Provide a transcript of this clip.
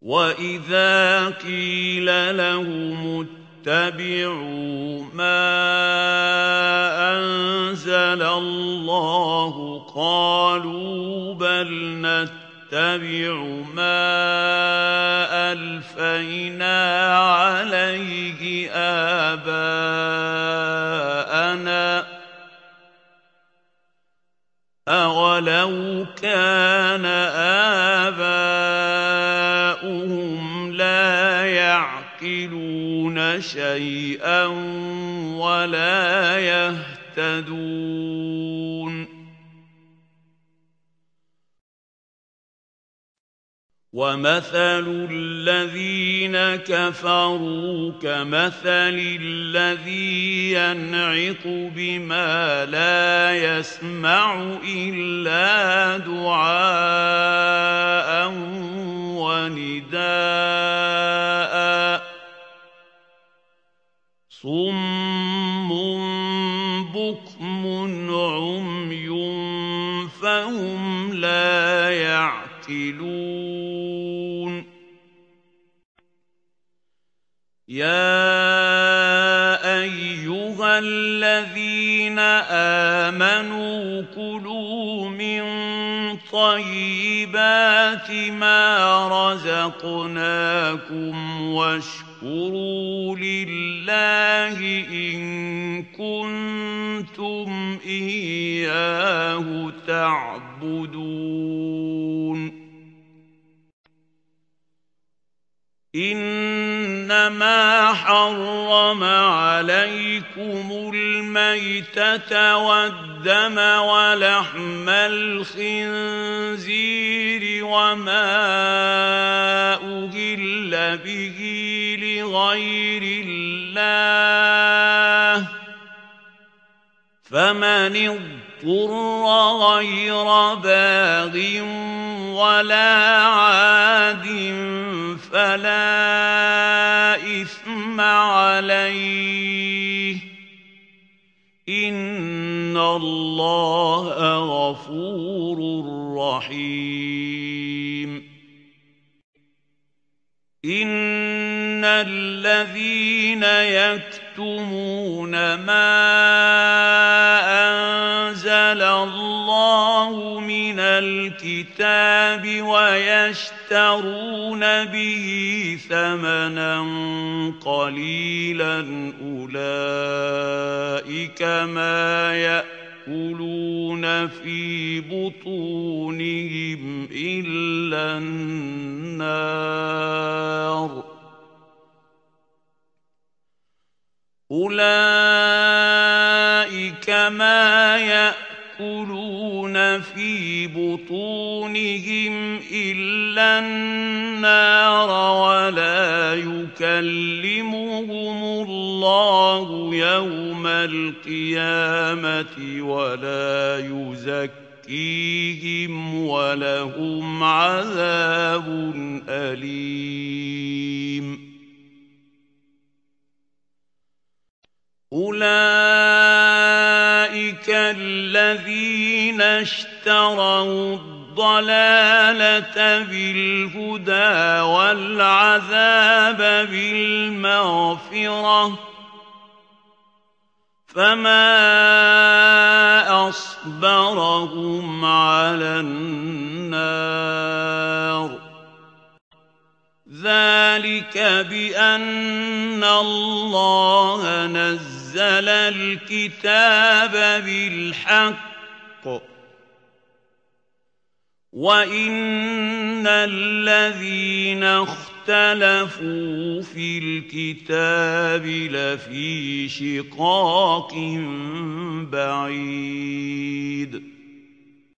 وَإِذَا قِيلَ لَهُمُ اتَّبِعُوا مَا أَنزَلَ اللَّهُ قَالُوا بَلْ نَتَّبِعُ مَا أَلْفَيْنَا عَلَيْهِ آبَاءَنَا ۚ أَوَلَوْ كَانَ آبَاؤُهُمْ لَا يَعْقِلُونَ شَيْئًا وَلَا يَهْتَدُونَ وَمَثَلُ الَّذِينَ كَفَرُوا كَمَثَلِ الَّذِي يَنْعِقُ بِمَا لَا يَسْمَعُ إِلَّا دُعَاءً وَنِدَاءً ۚ صُمٌّ بُكْمٌ عُمْيٌ فَهُمْ لَا يَعْقِلُونَ يَا أَيُّهَا الَّذِينَ آمَنُوا كُلُوا مِن طَيِّبَاتِ مَا رَزَقْنَاكُمْ وَاشْكُرُوا لِلَّهِ إِن كُنتُمْ إِيَّاهُ تَعْبُدُونَ إِنَّمَا حَرَّمَ عَلَيْكُمُ الْمَيْتَةَ وَالدَّمَ وَلَحْمَ الْخِنزِيرِ وَمَا أُهِلَّ بِهِ لِغَيْرِ اللَّهِ ۖ فَمَنِ اضْطُرَّ غَيْرَ بَاغٍ وَلَا عَادٍ فَلَا إِثْمَ عَلَيْهِ ۚ إِنَّ اللَّهَ غَفُورٌ رَّحِيمٌ إِنَّ الَّذِينَ يَكْتُمُونَ مَا أَنزَلَ اللَّهُ مِنَ الْكِتَابِ وَيَشْتَرُونَ بِهِ ثَمَنًا قَلِيلًا أُولَٰئِكَ مَا يَأْكُلُونَ فِي بُطُونِهِمْ إِلَّا النَّارَ ۖ أُولَٰئِكَ مَا يَأْكُلُونَ فِي بُطُونِهِمْ إِلَّا النَّارَ وَلَا يُكَلِّمُهُمُ اللَّهُ يَوْمَ الْقِيَامَةِ وَلَا يُزَكِّيهِمْ وَلَهُمْ عَذَابٌ أَلِيمٌ أُولَٰئِكَ الَّذِينَ اشْتَرَوُا الضَّلَالَةَ بِالْهُدَىٰ وَالْعَذَابَ بِالْمَغْفِرَةِ ۚ فَمَا أَصْبَرَهُمْ عَلَى النَّارِ ۚ ذَٰلِكَ بِأَنَّ اللَّهَ نَزَّلَ الْكِتَابَ بِالْحَقِّ وَإِنَّ الَّذِينَ اخْتَلَفُوا فِي الْكِتَابِ لَفِي شِقَاقٍ بَعِيدٍ